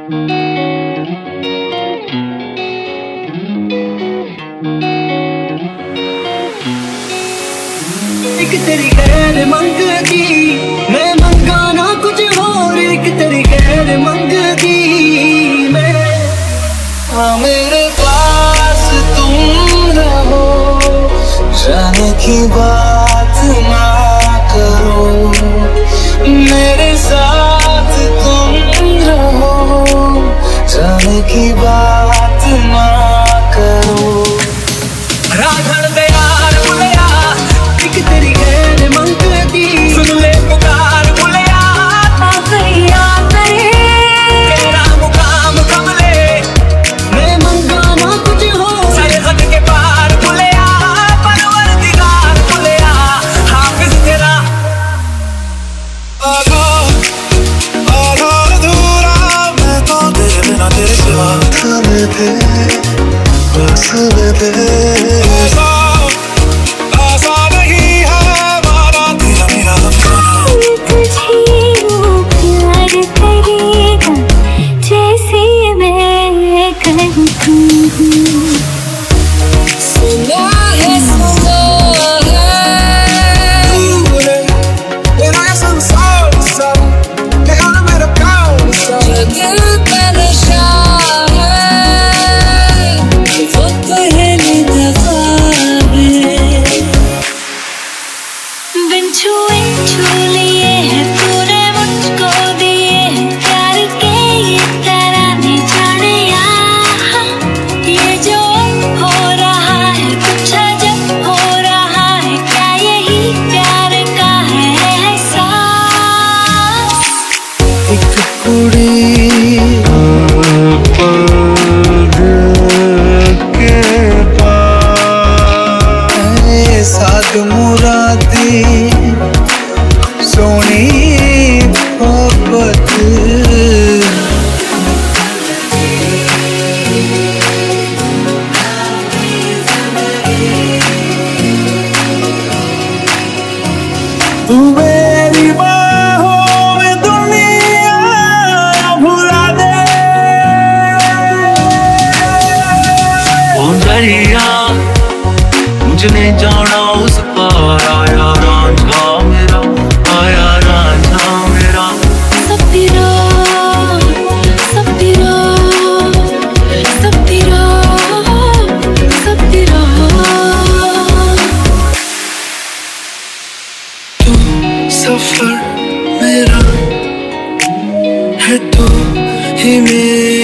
एक तेरी खैर मंगदी मैं मंगा ना कुछ और, एक तेरी खैर मंगदी मैं। मेरे पास तुम रहो, जाने की बात ना करो, मेरे साथ तुम रहो, जाने की बात ना करो। राधड़ दे यार बुलिया, एक तेरी खैर मंगदी, सुन ले पुकार बुलिया, आ गया करे तेरा मुकाम कमले, मैं मंगा ना कुछ हो, सरहद के पार बुलिया, परवरदिगार बुलिया, हाफिज तेरा। आधा अधूरा मैं तो तेरे बिना तेरे सिवा, बस में थे ऐसा नहीं है माना तेरा मेरा अफसाना। तुझे वो प्यार करेगा जैसे मैं करूँ। सुना है तूने मेरा ये संसार सा, ख्याल मेरा प्यार सा, दिल का नशा है वो पहली दफा है। बिन छुए छू लिए है तूने मुझको दिए हैं प्यार के ये तराने जाने यहाँ, ये जो हो रहा है कुछ अजब हो रहा है, क्या यही प्यार का है एहसास। एक कुड़ी के पास साग मुरादी सोनी मोहब्बत, तू मेरी बाहों में दुनिया भुला दे। ओ दरिया मुझने जाना उस पार, आया रांझा मेरा, आया रांझा मेरा। सपीरा सपीरा सपीरा सपीरा, सफर मेरा है तू ही मेरा।